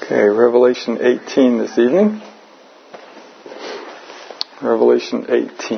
Okay, Revelation 18 this evening. Revelation 18.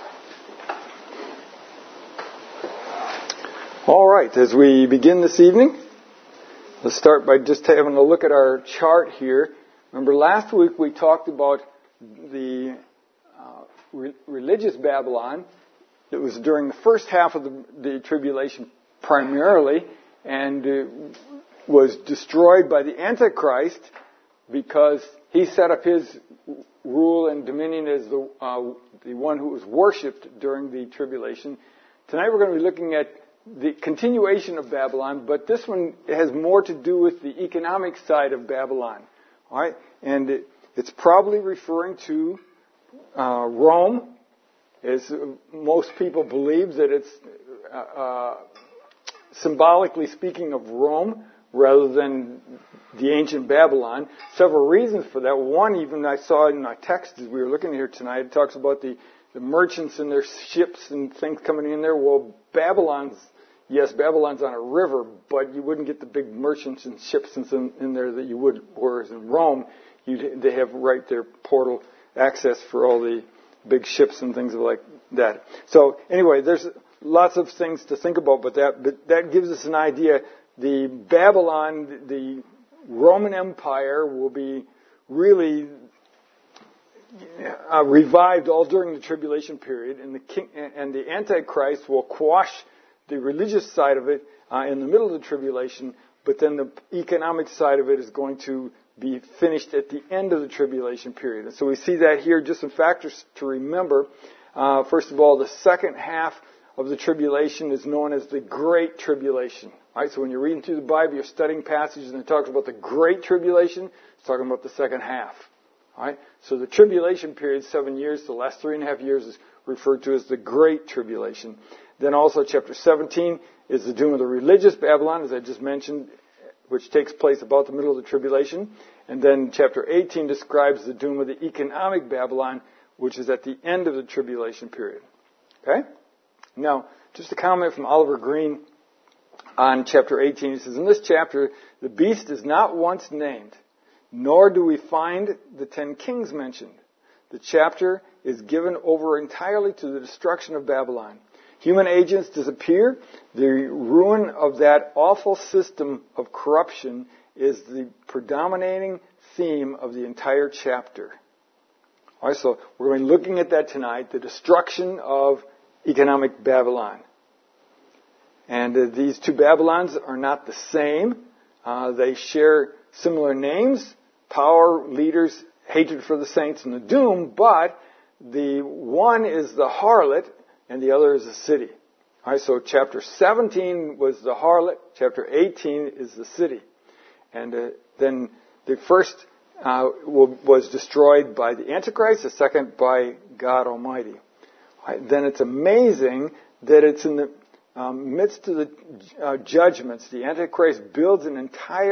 All right, as we begin this evening, let's start by just having a look at our chart here. Remember last week we talked about the religious Babylon. It was during the first half of the tribulation primarily, and was destroyed by the Antichrist because he set up his rule and dominion as the one who was worshipped during the tribulation. Tonight we're going to be looking at the continuation of Babylon, but this one has more to do with the economic side of Babylon. All right, and it's probably referring to Rome, as most people believe that it's symbolically speaking of Rome rather than the ancient Babylon. Several reasons for that. One, even I saw in my text as we were looking here tonight, it talks about the merchants and their ships and things coming in there. Well, Babylon's on a river, but you wouldn't get the big merchants and ships in there that you would, whereas in Rome, they have right there portal access for all the big ships and things like that. So anyway, there's lots of things to think about, but that gives us an idea. The Babylon, the Roman Empire, will be really revived all during the tribulation period, and the Antichrist will quash the religious side of it in the middle of the tribulation, but then the economic side of it is going to be finished at the end of the tribulation period. And so we see that here, just some factors to remember. First of all, the second half of the tribulation is known as the Great Tribulation. All right, so when you're reading through the Bible, you're studying passages and it talks about the Great Tribulation, it's talking about the second half. All right, so the tribulation period, 7 years, the last 3.5 years is referred to as the Great Tribulation. Then also chapter 17 is the doom of the religious Babylon, as I just mentioned, which takes place about the middle of the tribulation. And then chapter 18 describes the doom of the economic Babylon, which is at the end of the tribulation period. Okay? Now, just a comment from Oliver Green on chapter 18. He says, in this chapter, the beast is not once named, nor do we find the 10 kings mentioned. The chapter is given over entirely to the destruction of Babylon. Human agents disappear. The ruin of that awful system of corruption is the predominating theme of the entire chapter. All right, so we're going to be looking at that tonight, the destruction of economic Babylon. And these two Babylons are not the same. They share similar names, power, leaders, hatred for the saints, and the doom, but the one is the harlot and the other is the city. All right, so chapter 17 was the harlot, chapter 18 is the city. And then the first was destroyed by the Antichrist, the second by God Almighty. Right, then it's amazing that it's in the midst of the judgments. The Antichrist builds an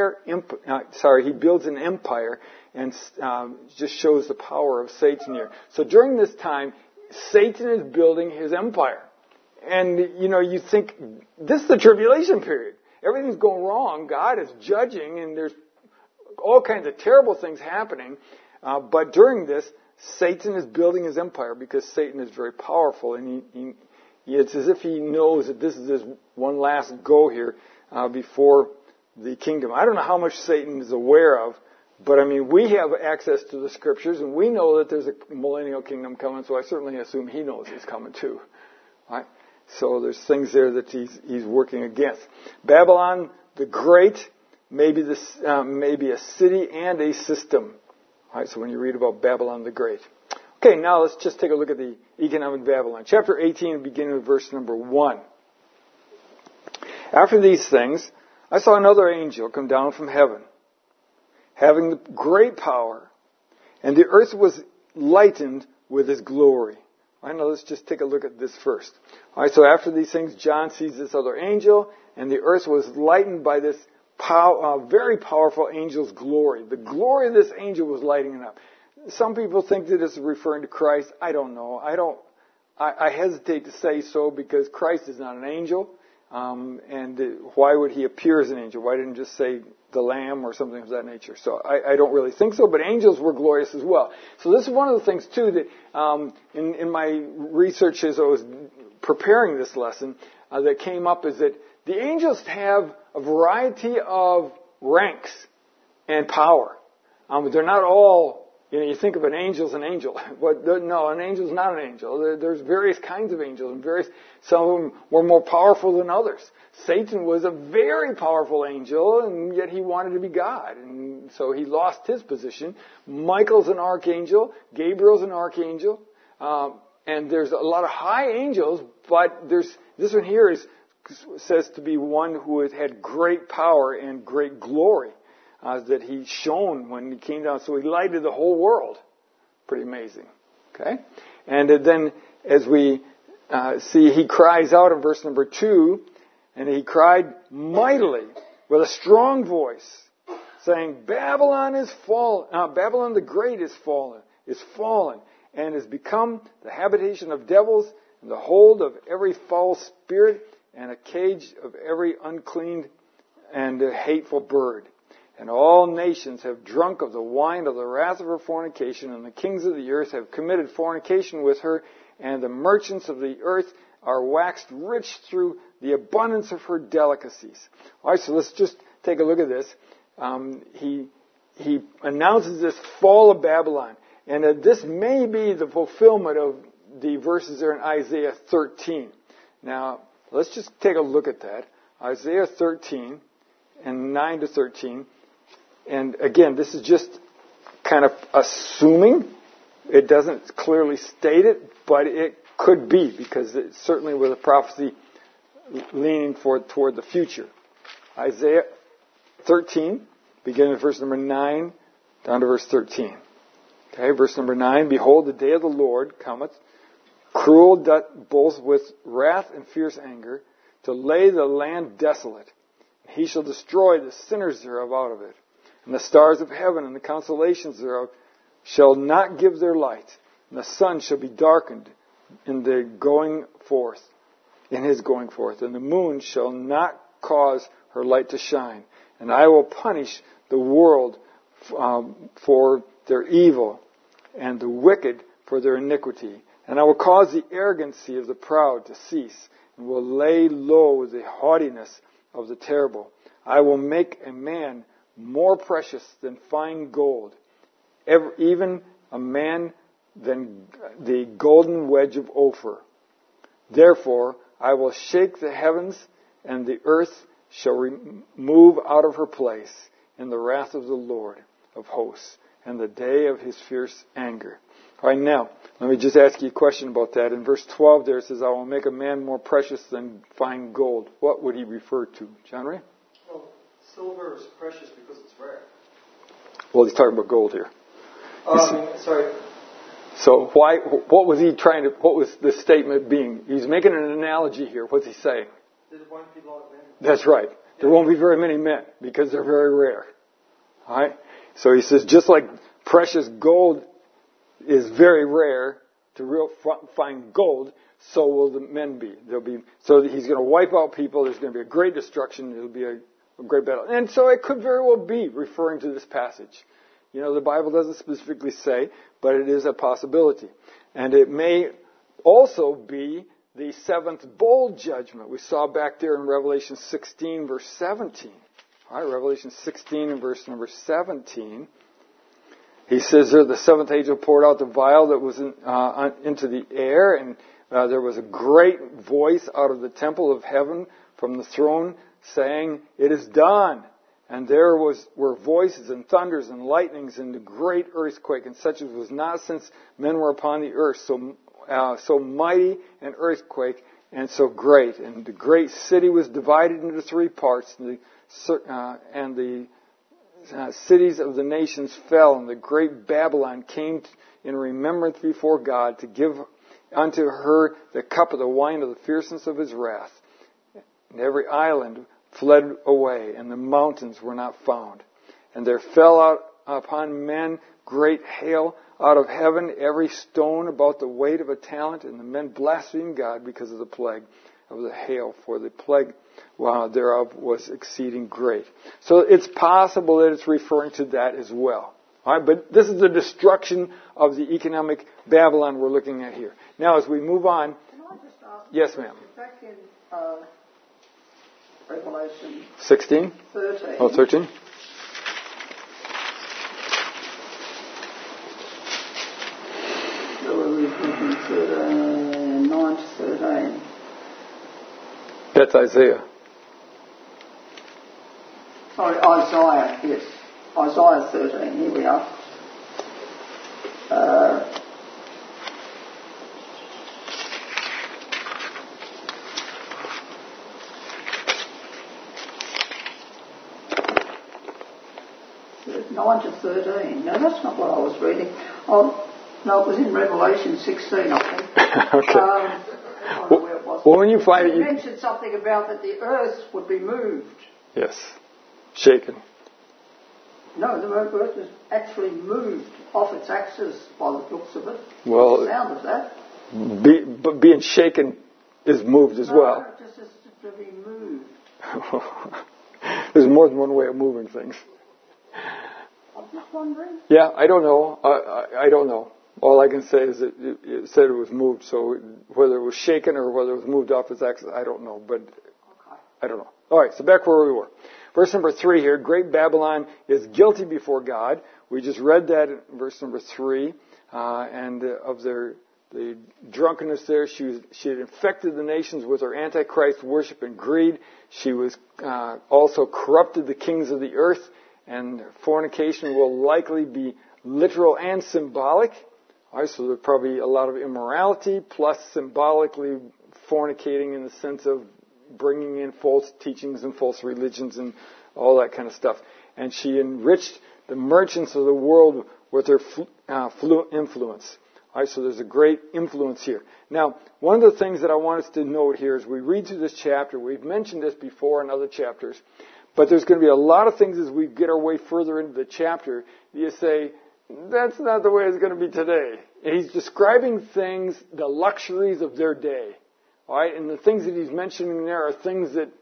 empire and just shows the power of Satan here. So during this time, Satan is building his empire. And, you think, this is the tribulation period. Everything's going wrong. God is judging, and there's all kinds of terrible things happening. But during this, Satan is building his empire because Satan is very powerful, and it's as if he knows that this is his one last go here before the kingdom. I don't know how much Satan is aware of, but we have access to the scriptures, and we know that there's a millennial kingdom coming, so I certainly assume he knows he's coming too. Right? So there's things there that he's working against. Babylon the Great may be a city and a system. All right, so when you read about Babylon the Great. Okay, now let's just take a look at the economic Babylon. Chapter 18, beginning with verse number 1. After these things, I saw another angel come down from heaven, having great power, and the earth was lightened with his glory. All right, now let's just take a look at this first. All right, so after these things, John sees this other angel, and the earth was lightened by this very powerful angel's glory. The glory of this angel was lighting it up. Some people think that it's referring to Christ. I don't know. I hesitate to say so because Christ is not an angel. Why would he appear as an angel? Why didn't he just say the Lamb or something of that nature? So I don't really think so, but angels were glorious as well. So this is one of the things, too, that in my research as I was preparing this lesson that came up is that the angels have a variety of ranks and power. They're not all, you think of an angel as an angel. But no, an angel is not an angel. There's various kinds of angels, and some of them were more powerful than others. Satan was a very powerful angel, and yet he wanted to be God. And so he lost his position. Michael's an archangel. Gabriel's an archangel. And there's a lot of high angels, but this one here says to be one who had great power and great glory. That he shone when he came down. So he lighted the whole world. Pretty amazing. Okay? And then as we see, he cries out in verse number 2, and he cried mightily with a strong voice, saying, Babylon is fallen. Babylon the Great is fallen, and has become the habitation of devils, and the hold of every foul spirit, and a cage of every unclean and hateful bird. And all nations have drunk of the wine of the wrath of her fornication, and the kings of the earth have committed fornication with her, and the merchants of the earth are waxed rich through the abundance of her delicacies. All right, so let's just take a look at this. He announces this fall of Babylon, and this may be the fulfillment of the verses there in Isaiah 13. Now, let's just take a look at that. Isaiah 13 and 9 to 13. And again, this is just kind of assuming. It doesn't clearly state it, but it could be, because it certainly was a prophecy leaning toward the future. Isaiah 13, beginning with verse number 9 down to verse 13. Okay, verse number 9, Behold, the day of the Lord cometh, cruel both with wrath and fierce anger, to lay the land desolate. He shall destroy the sinners thereof out of it. And the stars of heaven and the constellations thereof shall not give their light. And the sun shall be darkened in his going forth. And the moon shall not cause her light to shine. And I will punish the world for their evil, and the wicked for their iniquity. And I will cause the arrogancy of the proud to cease, and will lay low the haughtiness of the terrible. I will make a man more precious than fine gold, even a man than the golden wedge of Ophir. Therefore, I will shake the heavens, and the earth shall remove out of her place in the wrath of the Lord of hosts, and the day of his fierce anger. All right, now, let me just ask you a question about that. In verse 12 there it says, I will make a man more precious than fine gold. What would he refer to? John Ray? Well, silver is precious because it's rare. Well, he's talking about gold here. Sorry. So what was the statement being? He's making an analogy here. What's he saying? There won't be a lot of men. That's right. There won't be very many men because they're very rare. All right? So he says, just like precious gold is very rare to real fine gold, so will the men be. So he's going to wipe out people. There's going to be a great destruction. It'll be a great battle. And so it could very well be referring to this passage. You know, the Bible doesn't specifically say, but it is a possibility. And it may also be the seventh bowl judgment we saw back there in Revelation 16, verse 17. All right, Revelation 16 and verse number 17. He says there, the seventh angel poured out the vial that was into the air, and there was a great voice out of the temple of heaven from the throne saying, "It is done." And there were voices and thunders and lightnings and a great earthquake, and such as was not since men were upon the earth. So mighty an earthquake and so great. And the great city was divided into three parts, and the cities of the nations fell, and the great Babylon came in remembrance before God to give unto her the cup of the wine of the fierceness of his wrath. And every island fled away, and the mountains were not found. And there fell out upon men great hail out of heaven, every stone about the weight of a talent, and the men blasphemed God because of the plague. of the hail, for the plague thereof was exceeding great. So it's possible that it's referring to that as well. All right, but this is the destruction of the economic Babylon we're looking at here. Now, as we move on. Can I just ask? Yes, ma'am. Back in Revelation 16? 13. Oh, 13? So we're reading 9 to 13. That's Isaiah. Sorry, Isaiah, yes. Isaiah 13, here we are. Nine to 13. No, that's not what I was reading. Oh, no, it was in Revelation 16, I think. Okay. I don't know where it was. Well, when you find it, you mentioned something about that the earth would be moved. Yes. Shaken. No, the earth is actually moved off its axis by the looks of it. Well, the sound of that. But being shaken is moved as well. No, it just is to be moved. There's more than one way of moving things. I'm just wondering. Yeah, I don't know. I don't know. All I can say is that it said it was moved. So whether it was shaken or whether it was moved off its axis, I don't know. But I don't know. All right, so back where we were. Verse number 3 here, Great Babylon is guilty before God. We just read that in verse number 3. Of the drunkenness there, she had infected the nations with her antichrist worship and greed. She was also corrupted the kings of the earth, and fornication will likely be literal and symbolic. All right, so there's probably a lot of immorality, plus symbolically fornicating in the sense of bringing in false teachings and false religions and all that kind of stuff. And she enriched the merchants of the world with her influence. All right, so there's a great influence here. Now, one of the things that I want us to note here as we read through this chapter, we've mentioned this before in other chapters, but there's going to be a lot of things as we get our way further into the chapter. You say, that's not the way it's going to be today. And he's describing things, the luxuries of their day. All right, and the things that he's mentioning there are things that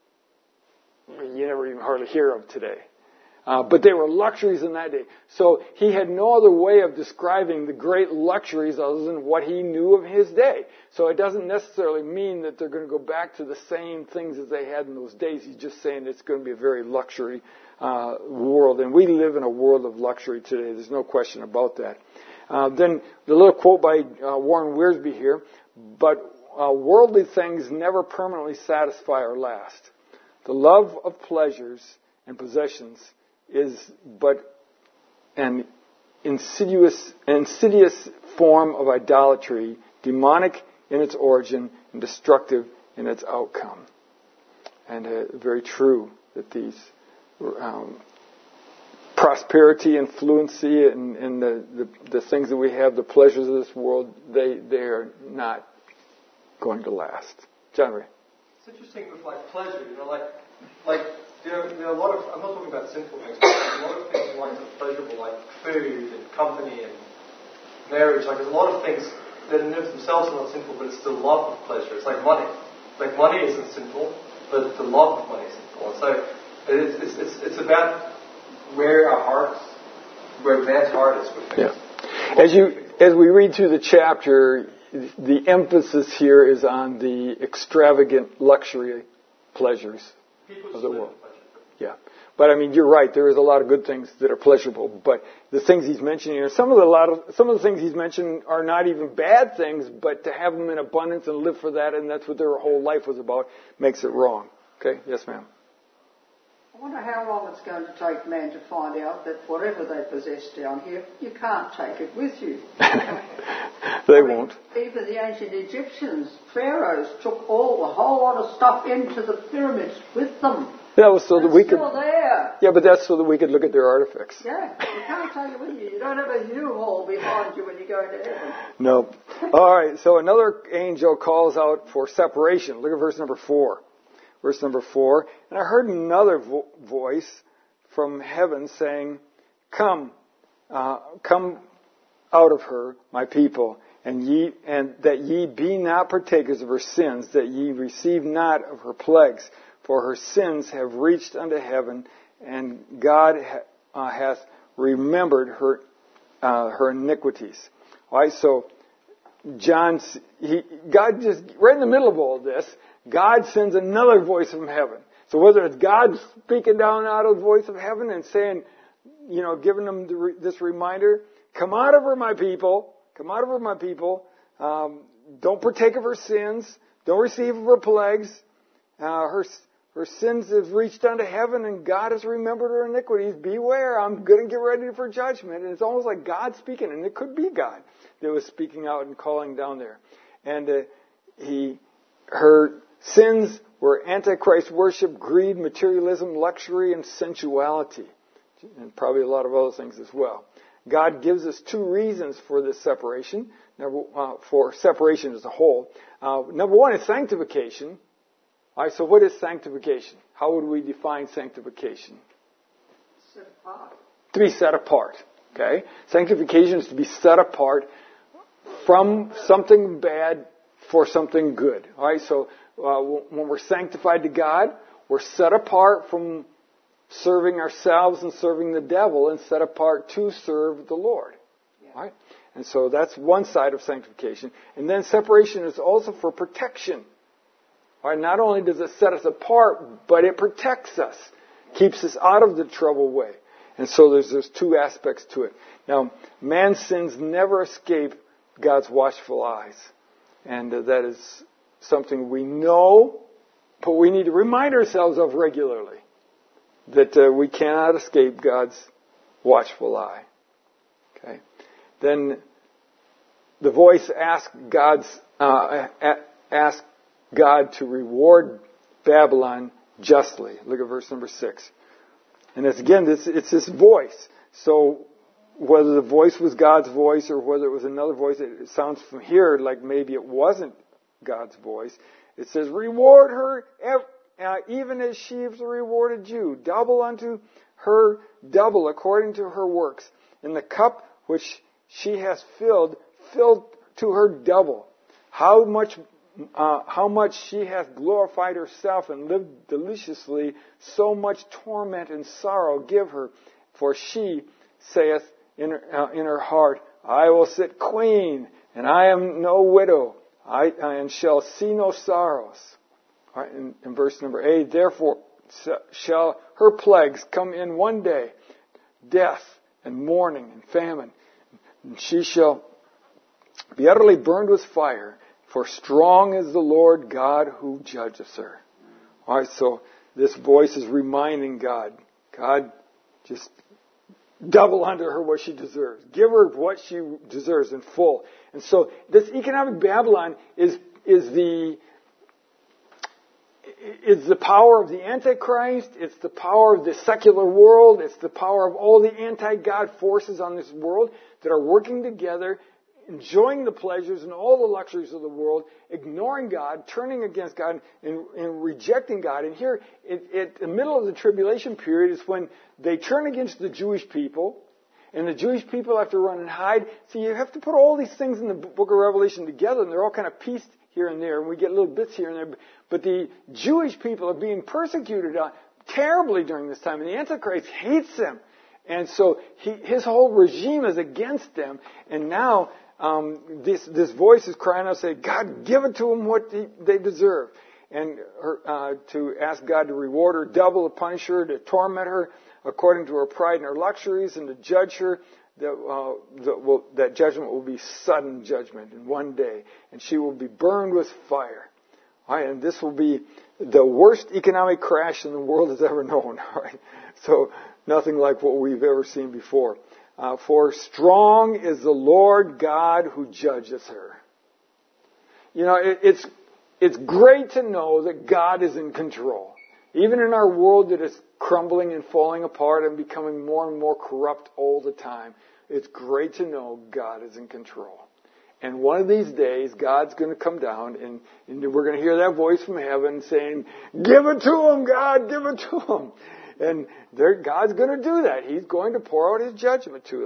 you never even hardly hear of today. But they were luxuries in that day. So he had no other way of describing the great luxuries other than what he knew of his day. So it doesn't necessarily mean that they're going to go back to the same things as they had in those days. He's just saying it's going to be a very luxury world. And we live in a world of luxury today. There's no question about that. Then the little quote by Warren Wiersbe here. But worldly things never permanently satisfy or last. The love of pleasures and possessions is but an insidious form of idolatry, demonic in its origin and destructive in its outcome. And very true that these prosperity and fluency and the things that we have, the pleasures of this world, they are not going to last. John Ray. It's interesting with pleasure, there are a lot of, I'm not talking about sinful things, but a lot of things in life that are pleasurable, like food and company and marriage. There's a lot of things that in themselves are not sinful, but it's the love of pleasure. It's like money. Money isn't sinful, but the love of money is sinful. And so it's about where man's heart is with things. Yeah. As we read through the chapter, the emphasis here is on the extravagant luxury pleasures of the world. Yeah. But you're right. There is a lot of good things that are pleasurable. But the things he's mentioning here, some of the things he's mentioned are not even bad things, but to have them in abundance and live for that, and that's what their whole life was about, makes it wrong. Okay? Yes, ma'am. I wonder how long it's going to take man to find out that whatever they possess down here, you can't take it with you. They won't. Even the ancient Egyptians, pharaohs, took a whole lot of stuff into the pyramids with them. That was so that we could. Still there. Yeah, but that's so that we could look at their artifacts. Yeah, you can't take it with you. You don't have a U-Haul behind you when you go to heaven. No. All right. So another angel calls out for separation. Look at verse number 4. Verse number 4. And I heard another voice from heaven saying, "Come out of her, my people, and that ye be not partakers of her sins, that ye receive not of her plagues. For her sins have reached unto heaven, and God hath remembered her iniquities. All right, so God just, right in the middle of all this, God sends another voice from heaven. So whether it's God speaking down out of the voice of heaven and saying, giving them this reminder, come out of her, my people. Come out of her, my people. Don't partake of her sins. Don't receive of her plagues. Her sins have reached unto heaven, and God has remembered her iniquities. Beware, I'm going to get ready for judgment. And it's almost like God speaking, and it could be God that was speaking out and calling down there. And her sins were Antichrist worship, greed, materialism, luxury, and sensuality. And probably a lot of other things as well. God gives us two reasons for this separation, for separation as a whole. Number one is sanctification. All right, so what is sanctification? How would we define sanctification? Set apart. To be set apart. Okay? Sanctification is to be set apart from something bad for something good. All right, so when we're sanctified to God, we're set apart from serving ourselves and serving the devil, and set apart to serve the Lord. Yeah. Right? And so that's one side of sanctification. And then separation is also for protection. Right? Not only does it set us apart, but it protects us, keeps us out of the troubled way. And so there's two aspects to it. Now, man's sins never escape God's watchful eyes. And that is something we know, but we need to remind ourselves of regularly. That we cannot escape God's watchful eye. Okay. Then the voice asked God to reward Babylon justly. Look at verse number 6. And it's this voice. So whether the voice was God's voice or whether it was another voice, it sounds from here like maybe it wasn't God's voice. It says, reward her even as she has rewarded you. Double unto her double according to her works. And the cup which she has filled to her double. How much she hath glorified herself and lived deliciously, so much torment and sorrow give her. For she saith in her heart, I will sit queen, and I am no widow, and shall see no sorrows. Right, in verse number 8, therefore shall her plagues come in one day, death and mourning and famine. And she shall be utterly burned with fire, for strong is the Lord God who judgeth her. All right, so this voice is reminding God, just double unto her what she deserves. Give her what she deserves in full. And so this economic Babylon is the power of the Antichrist. It's the power of the secular world. It's the power of all the anti-God forces on this world that are working together, enjoying the pleasures and all the luxuries of the world, ignoring God, turning against God, and rejecting God. And here, at the middle of the tribulation period is when they turn against the Jewish people, and the Jewish people have to run and hide. So you have to put all these things in the book of Revelation together, and they're all kind of pieced here and there, and we get little bits here and there. But the Jewish people are being persecuted terribly during this time, and the Antichrist hates them. And so his whole regime is against them. And now this voice is crying out, saying, God, give it to them what they deserve. And to ask God to reward her double, to punish her, to torment her according to her pride and her luxuries, and to judge her. That judgment will be sudden judgment in one day. And she will be burned with fire. All right, and this will be the worst economic crash in the world has ever known. All right? So nothing like what we've ever seen before. For strong is the Lord God who judgeth her. It's great to know that God is in control. Even in our world that is crumbling and falling apart and becoming more and more corrupt all the time, it's great to know God is in control. And one of these days, God's going to come down, and we're going to hear that voice from heaven saying, give it to him, God, give it to him. And God's going to do that. He's going to pour out his judgment to them.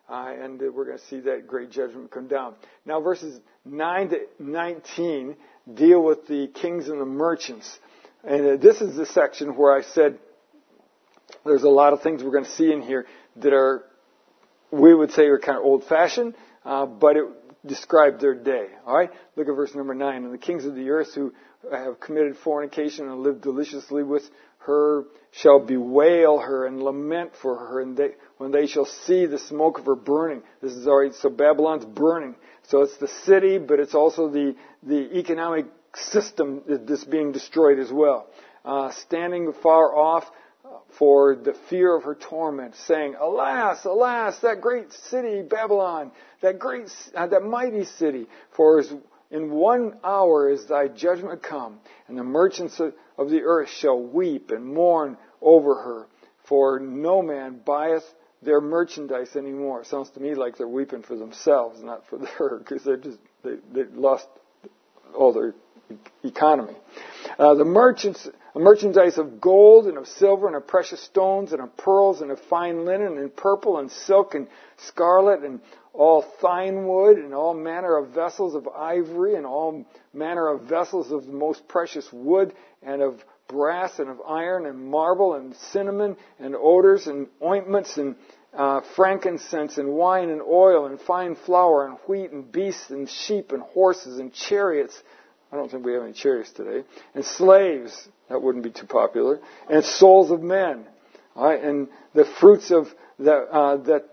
and we're going to see that great judgment come down. Now, verses 9 to 19 deal with the kings and the merchants. And this is the section where I said there's a lot of things we're going to see in here that are, we would say, are kind of old-fashioned, but it described their day. All right? Look at verse number 9. And the kings of the earth who have committed fornication and lived deliciously with her shall bewail her and lament for her, and when they shall see the smoke of her burning. This is already, so Babylon's burning. So it's the city, but it's also the economic system that's being destroyed as well. Standing far off for the fear of her torment, saying, Alas, alas, that great city, Babylon, that mighty city, for in 1 hour is thy judgment come, and the merchants of the earth shall weep and mourn over her, for no man buyeth their merchandise anymore. It sounds to me like they're weeping for themselves, not for her, because they lost all their economy. The merchandise of gold and of silver and of precious stones and of pearls and of fine linen and purple and silk and scarlet and all fine wood and all manner of vessels of ivory and all manner of vessels of the most precious wood and of brass and of iron and marble and cinnamon and odors and ointments and frankincense and wine and oil and fine flour and wheat and beasts and sheep and horses and chariots. I don't think we have any chariots today. And slaves. That wouldn't be too popular. And souls of men. All right? And the fruits of that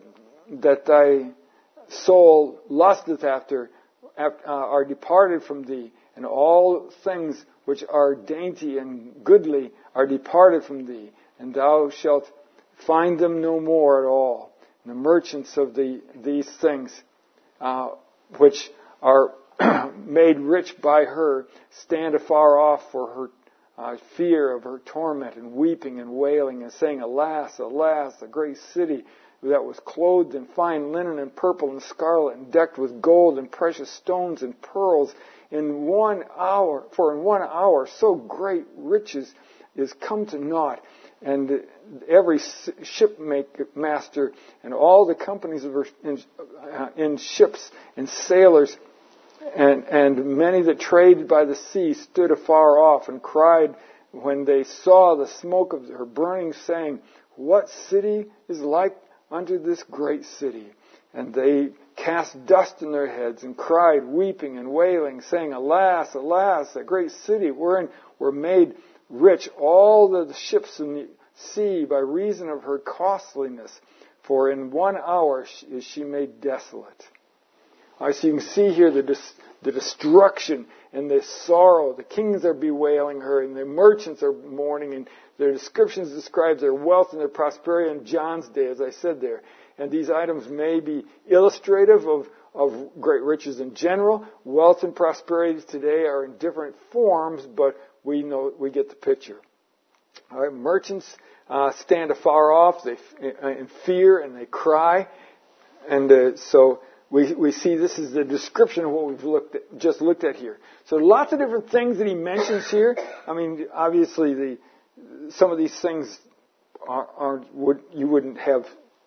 thy soul lusteth after are departed from thee, and all things which are dainty and goodly are departed from thee, and thou shalt find them no more at all. And the merchants of these things, which are made rich by her, stand afar off for her fear of her torment, and weeping and wailing and saying, Alas, alas, the great city that was clothed in fine linen and purple and scarlet and decked with gold and precious stones and pearls, in 1 hour, for in 1 hour so great riches is come to naught. And every shipmaster and all the companies of her in ships and sailors and many that traded by the sea stood afar off and cried when they saw the smoke of her burning, saying, What city is like unto this great city? And they cast dust in their heads and cried, weeping and wailing, saying, Alas, alas, that great city wherein were made rich all the ships in the sea by reason of her costliness. For in 1 hour is she made desolate. So you can see here the destruction and the sorrow. The kings are bewailing her, and the merchants are mourning, and their descriptions describe their wealth and their prosperity in John's day, as I said there. And these items may be illustrative of great riches in general. Wealth and prosperity today are in different forms, but we get the picture. All right, merchants stand afar off, in fear, and they cry, and so we see this is the description of what we've just looked at here. So lots of different things that he mentions here. I mean, obviously some of these things you wouldn't have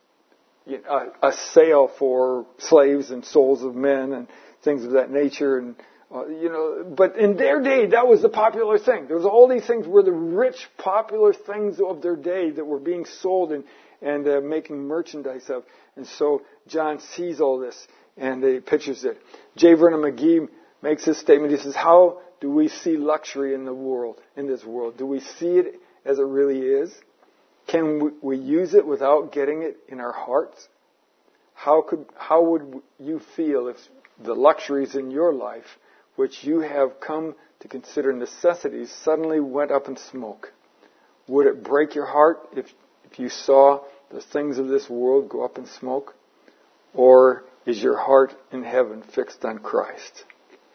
a sale for slaves and souls of men and things of that nature, and but in their day, that was the popular thing. There was all these things were the rich, popular things of their day that were being sold and making merchandise of. And so John sees all this and he pictures it. J. Vernon McGee makes this statement. He says, how do we see luxury in this world? Do we see it as it really is? Can we use it without getting it in our hearts? How would you feel if the luxuries in your life, which you have come to consider necessities, suddenly went up in smoke? Would it break your heart if you saw the things of this world go up in smoke? Or is your heart in heaven fixed on Christ?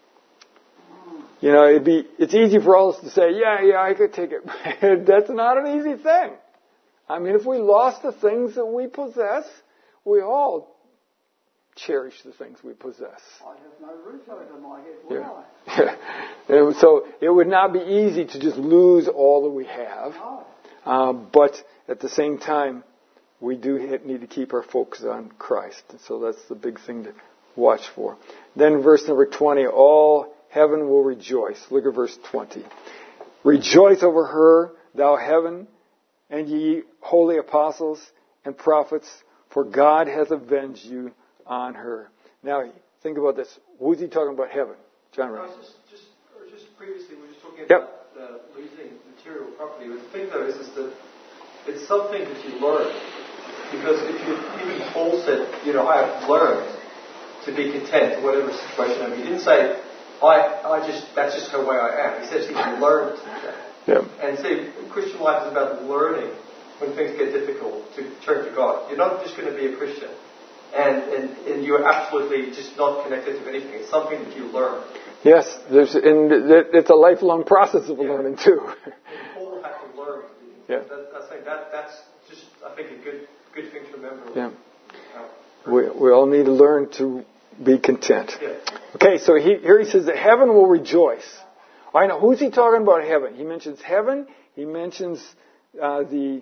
It's easy for all of us to say, yeah, I could take it. That's not an easy thing. I mean, if we lost the things that we possess, we all cherish the things we possess. I have no roof over my head, would I? Yeah. So it would not be easy to just lose all that we have. No. But at the same time, we do need to keep our focus on Christ. And so that's the big thing to watch for. Then verse number 20, all heaven will rejoice. Look at verse 20. Rejoice over her, thou heaven, and ye holy apostles and prophets, for God hath avenged you on her. Now, think about this. Who's he talking about heaven? John Ray. Just previously, we were just talking about losing material property. The thing, though, is that it's something that you learn. Because if you, even Paul said, I have learned to be content in whatever situation I'm in. He didn't say, that's just the way I am. He says he's learned that. Yeah. And see, Christian life is about learning when things get difficult to turn to God. You're not just going to be a Christian and you're absolutely just not connected to anything. It's something that you learn. Yes, it's a lifelong process of learning too. Paul had to learn. Yeah. That's just, I think, a good thing to remember. Yeah. We all need to learn to be content. Yeah. Okay, so here he says that heaven will rejoice. I know. Who's he talking about heaven? He mentions heaven. He mentions the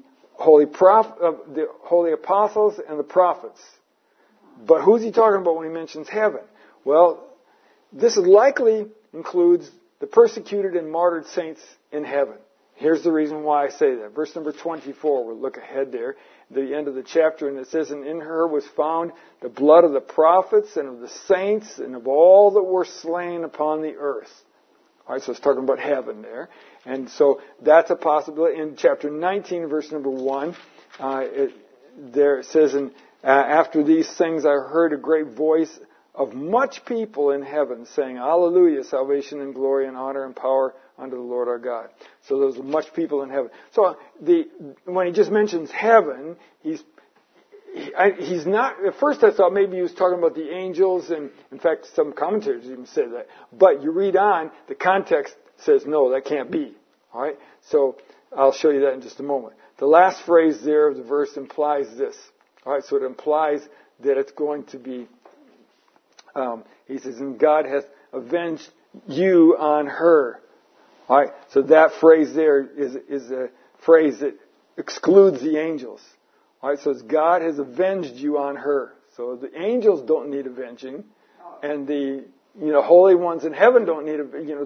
holy apostles and the prophets. But who's he talking about when he mentions heaven? Well, this likely includes the persecuted and martyred saints in heaven. Here's the reason why I say that. Verse number 24, we'll look ahead there, the end of the chapter, and it says, and in her was found the blood of the prophets and of the saints and of all that were slain upon the earth. All right, so it's talking about heaven there. And so that's a possibility. In chapter 19, verse number 1, it says, and after these things I heard a great voice of much people in heaven saying, Hallelujah, salvation and glory and honor and power unto the Lord our God. So there's much people in heaven. So when he just mentions heaven, he's not, at first I thought maybe he was talking about the angels, and in fact some commentators even say that. But you read on, the context says no, that can't be. Alright? So I'll show you that in just a moment. The last phrase there of the verse implies this. Alright, so it implies that it's going to be, he says, and God hath avenged you on her. Alright, so that phrase there is a phrase that excludes the angels. Alright, so it's God has avenged you on her. So the angels don't need avenging, and the holy ones in heaven don't need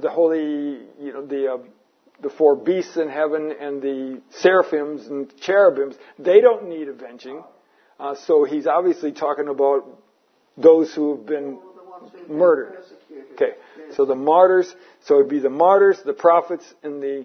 the four beasts in heaven and the seraphims and cherubims, they don't need avenging. So he's obviously talking about those who have been murdered. Okay, so the martyrs. So it'd be the martyrs, the prophets, and the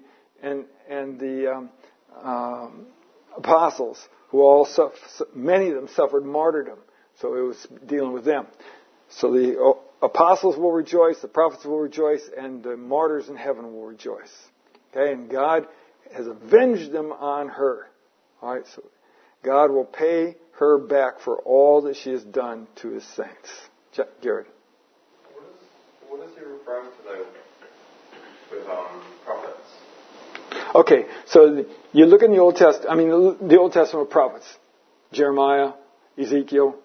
apostles, who all many of them suffered martyrdom. So it was dealing with them. So the apostles will rejoice, the prophets will rejoice, and the martyrs in heaven will rejoice. Okay, and God has avenged them on her. All right, so God will pay her back for all that she has done to His saints. Jared. What is he referring to though with prophets? Okay, so you look in the Old Testament. I mean, the Old Testament prophets, Jeremiah, Ezekiel,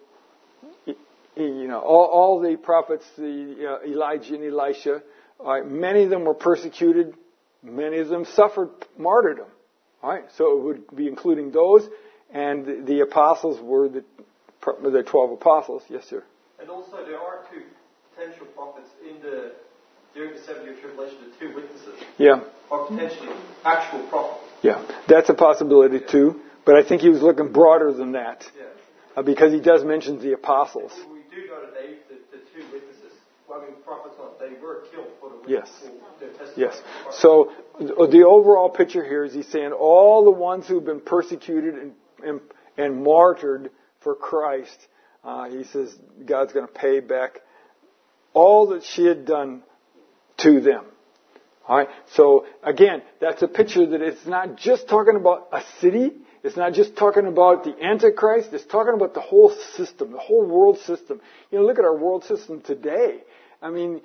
all the prophets, Elijah and Elisha. Many of them were persecuted. Many of them suffered martyrdom. All right, so it would be including those, and the apostles were the 12 apostles. Yes, sir. And also, there are two potential prophets during the 7-year tribulation, the two witnesses. Yeah. Are potentially actual prophets. Yeah, that's a possibility too. But I think he was looking broader than that. Yeah. Because he does mention the apostles. Well, we do know that the two witnesses, prophets, they were killed for the witness. Yes. For their testimony. Yes. So the overall picture here is he's saying all the ones who've been persecuted and martyred for Christ, he says God's going to pay back all that she had done to them. All right. So again, that's a picture that it's not just talking about a city. It's not just talking about the Antichrist. It's talking about the whole system, the whole world system. Look at our world system today. I mean,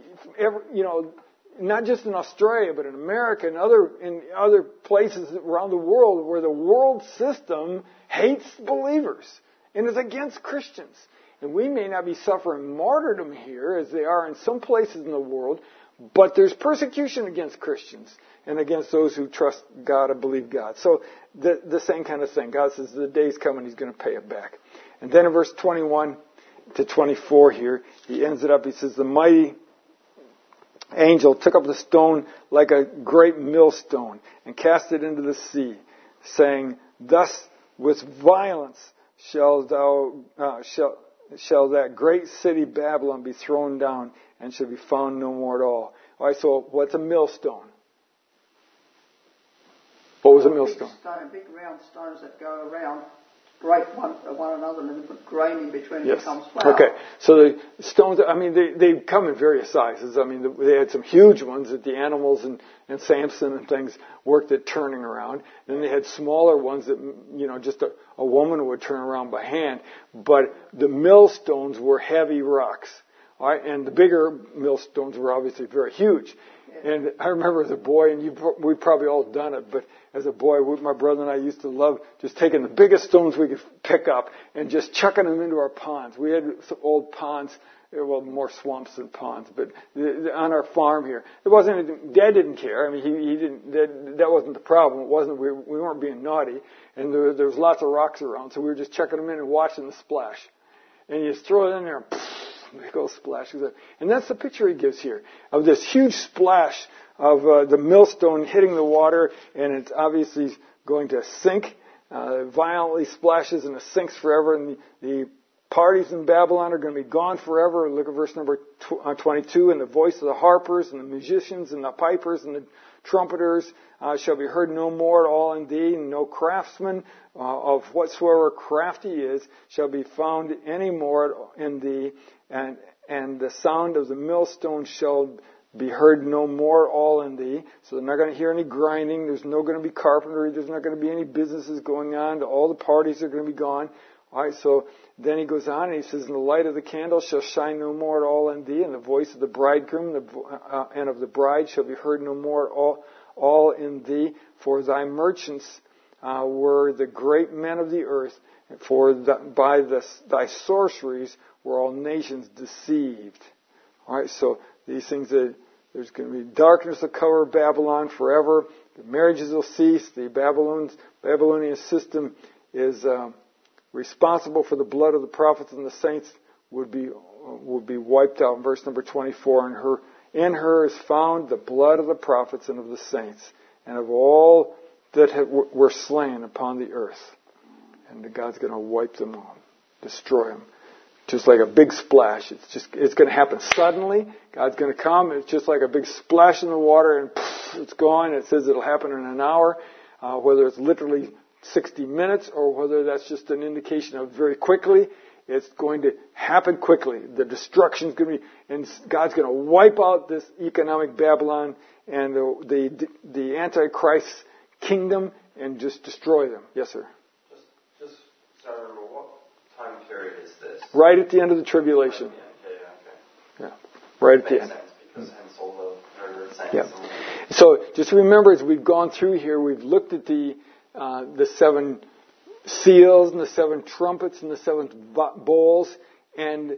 not just in Australia, but in America and other places around the world where the world system hates believers and is against Christians. And we may not be suffering martyrdom here as they are in some places in the world, But there's persecution against Christians and against those who trust God and believe God. So the same kind of thing. God says the day's coming, He's going to pay it back. And then in verse 21 to 24 here, He ends it up. He says, the mighty angel took up the stone like a great millstone and cast it into the sea, saying, thus with violence shall that great city Babylon be thrown down and shall be found no more at all. All right, so what's a millstone? What was a millstone? Big round stones that go around, break one another, and then put grain in between and becomes flour. Okay, so the stones, I mean, they come in various sizes. I mean, they had some huge ones that the animals and Samson and things worked at turning around. Then they had smaller ones that, just a woman would turn around by hand. But the millstones were heavy rocks. All right, and the bigger millstones were obviously very huge. And I remember as a boy, and we've probably all done it, but as a boy, my brother and I used to love just taking the biggest stones we could pick up and just chucking them into our ponds. We had some old ponds, well, more swamps than ponds, but on our farm here. It wasn't anything, Dad didn't care. I mean, he didn't, that wasn't the problem. It wasn't, we weren't being naughty, and there was lots of rocks around, so we were just chucking them in and watching the splash. And you just throw it in there, and big old splash. And that's the picture he gives here of this huge splash of the millstone hitting the water, and it's obviously going to sink. Violently splashes and it sinks forever, and the parties in Babylon are going to be gone forever. Look at verse number 22. And the voice of the harpers and the musicians and the pipers and the trumpeters shall be heard no more at all in thee, and no craftsman of whatsoever craft he is shall be found any more in thee, and the sound of the millstone shall be heard no more all in thee. So they're not going to hear any grinding. There's no going to be carpentry. There's not going to be any businesses going on. All the parties are going to be gone. All right, so then he goes on and he says, and the light of the candle shall shine no more at all in thee, and the voice of the bridegroom and of the bride shall be heard no more all in thee. For thy merchants were the great men of the earth, for by thy sorceries were all nations deceived. All right, so these things that there's going to be darkness to cover Babylon forever. The marriages will cease. The Babylonian system is responsible for the blood of the prophets and the saints would be wiped out. In verse number 24, in her is found the blood of the prophets and of the saints and of all that were slain upon the earth. And God's going to wipe them all, destroy them. Just like a big splash. It's going to happen suddenly. God's going to come. It's just like a big splash in the water and it's gone. It says it'll happen in an hour. Whether it's literally 60 minutes or whether that's just an indication of very quickly, it's going to happen quickly. The destruction's going to be, and God's going to wipe out this economic Babylon and the Antichrist kingdom and just destroy them. Yes, sir. Just so I remember, what time period is this? Right at the end of the tribulation. Okay. Yeah, right at the end. Sense, because hence all the saints. Yeah. So just remember, as we've gone through here, we've looked at the 7 seals and the 7 trumpets and the 7 bowls, and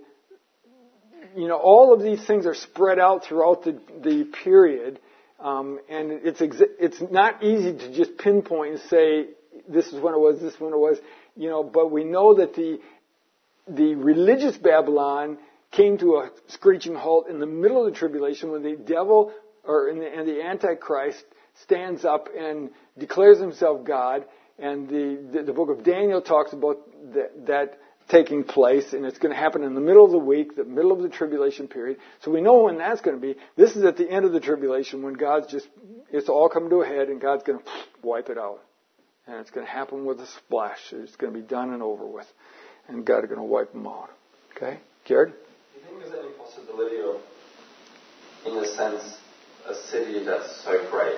all of these things are spread out throughout the period, and it's not easy to just pinpoint and say this is when it was, this is when it was, but we know that the religious Babylon came to a screeching halt in the middle of the tribulation when the devil and the Antichrist stands up and declares himself God, and the book of Daniel talks about that taking place, and it's going to happen in the middle of the week, the middle of the tribulation period. So we know when that's going to be. This is at the end of the tribulation when it's all come to a head, and God's going to wipe it out. And it's going to happen with a splash. It's going to be done and over with. And God's going to wipe them out. Okay? Jared? Do you think there's any possibility of, in a sense, a city that's so great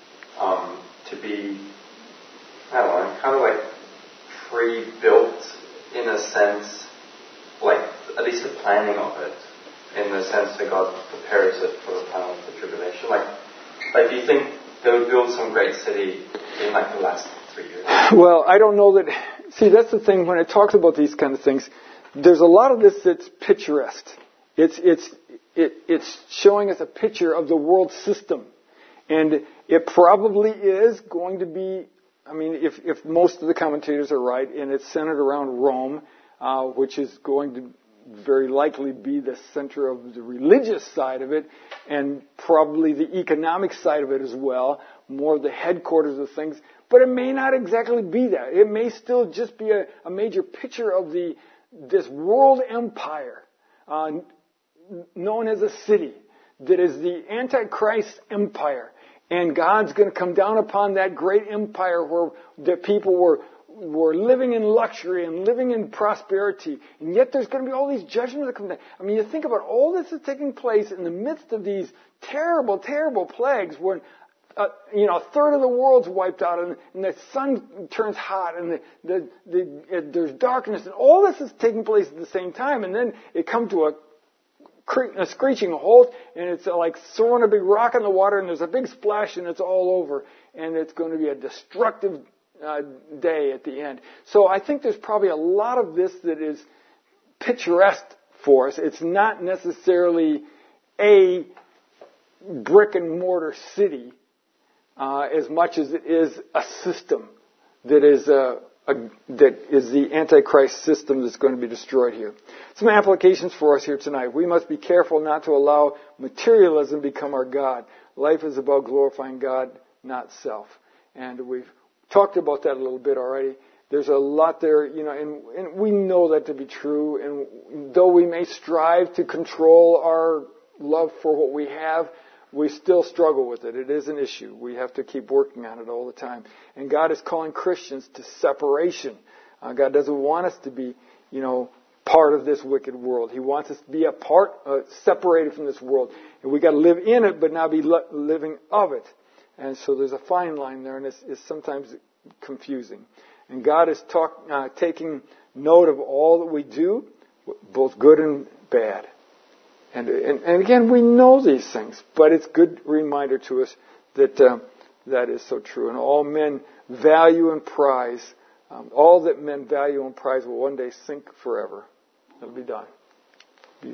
to be, I don't know, kind of like pre-built in a sense, like at least the planning of it, in the sense that God prepares it for the time of the tribulation? Like do you think they would build some great city in like the last 3 years? Well, I don't know that. See, that's the thing when it talks about these kind of things. There's a lot of this that's picturesque. It's it's showing us a picture of the world system. And it probably is going to be, I mean, if most of the commentators are right, and it's centered around Rome, which is going to very likely be the center of the religious side of it, and probably the economic side of it as well, more of the headquarters of things. But it may not exactly be that. It may still just be a major picture of this world empire, known as a city, that is the Antichrist empire. And God's going to come down upon that great empire where the people were living in luxury and living in prosperity. And yet there's going to be all these judgments that come down. I mean, you think about all this is taking place in the midst of these terrible, terrible plagues when, a third of the world's wiped out and the sun turns hot and there's darkness. And all this is taking place at the same time. And then it comes to a screeching halt, and it's like throwing a big rock in the water, and there's a big splash, and it's all over. And it's going to be a destructive day at the end. So I think there's probably a lot of this that is picturesque for us. It's not necessarily a brick and mortar city as much as it is a system that is the Antichrist system that's going to be destroyed here. Some applications for us here tonight. We must be careful not to allow materialism become our God. Life is about glorifying God, not self. And we've talked about that a little bit already. There's a lot there, and we know that to be true. And though we may strive to control our love for what we have, we still struggle with it. It is an issue. We have to keep working on it all the time. And God is calling Christians to separation. God doesn't want us to be, part of this wicked world. He wants us to be separated from this world. And we got to live in it, but not be living of it. And so there's a fine line there, and it's sometimes confusing. And God is taking note of all that we do, both good and bad. And again, we know these things, but it's a good reminder to us that that is so true. And all men value and prize, all that men value and prize will one day sink forever. It'll be done. Be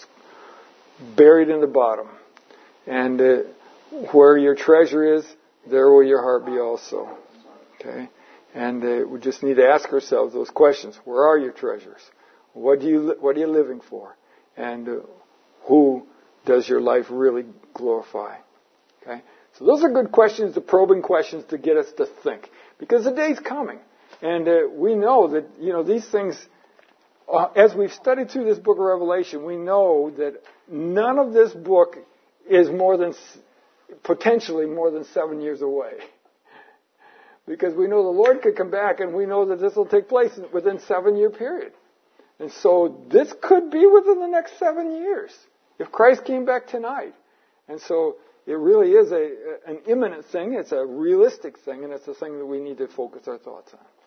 buried in the bottom. And where your treasure is, there will your heart be also. Okay? And we just need to ask ourselves those questions. Where are your treasures? What are you living for? And who does your life really glorify? Okay? So those are good questions, the probing questions to get us to think. Because the day's coming. And we know that, these things, as we've studied through this book of Revelation, we know that none of this book is potentially more than 7 years away. Because we know the Lord could come back, and we know that this will take place within a 7-year period. And so this could be within the next 7 years, if Christ came back tonight. And so it really is an imminent thing, it's a realistic thing, and it's a thing that we need to focus our thoughts on.